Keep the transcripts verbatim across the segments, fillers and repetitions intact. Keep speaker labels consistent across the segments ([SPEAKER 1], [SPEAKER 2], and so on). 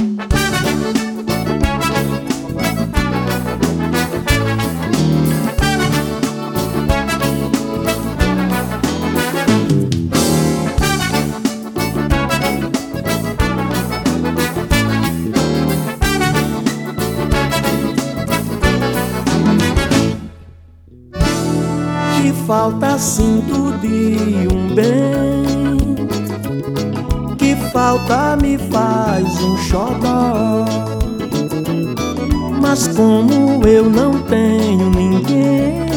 [SPEAKER 1] Que falta sinto de um bem, que falta me faz um xodó. Mas como eu não tenho ninguém,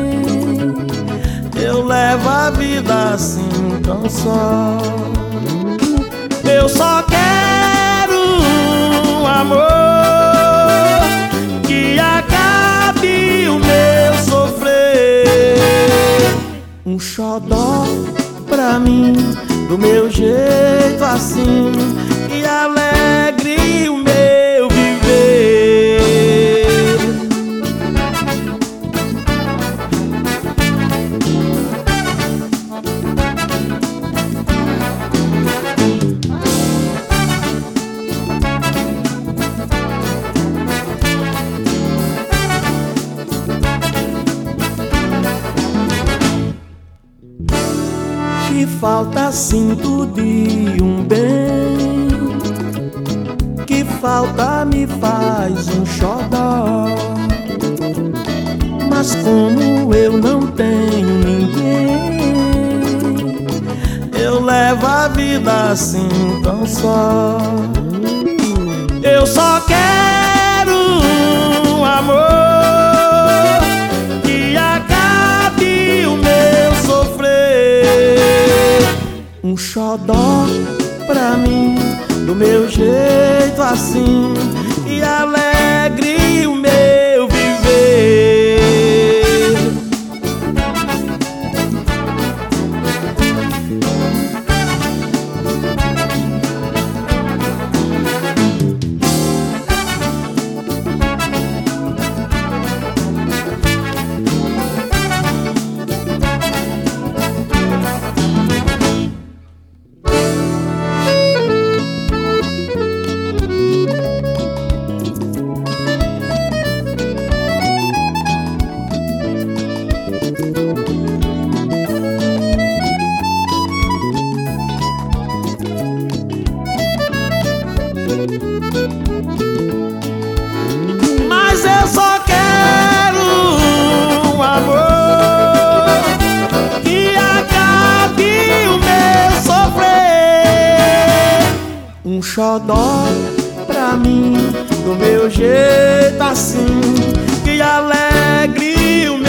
[SPEAKER 1] eu levo a vida assim tão só. Eu só quero um amor que acabe o meu sofrer, um xodó pra mim, do meu jeito assim, e alegre o meu viver. Que falta sinto de um bem, que falta me faz um xodó. Mas como eu não tenho ninguém, eu levo a vida assim tão só. Eu só quero um amor que acabe o meu sofrer, um xodó pra mim, do meu jeito assim, e alegre o meu viver. Mas eu só quero um amor que acabe o meu sofrer, um xodó pra mim, do meu jeito assim, que alegre o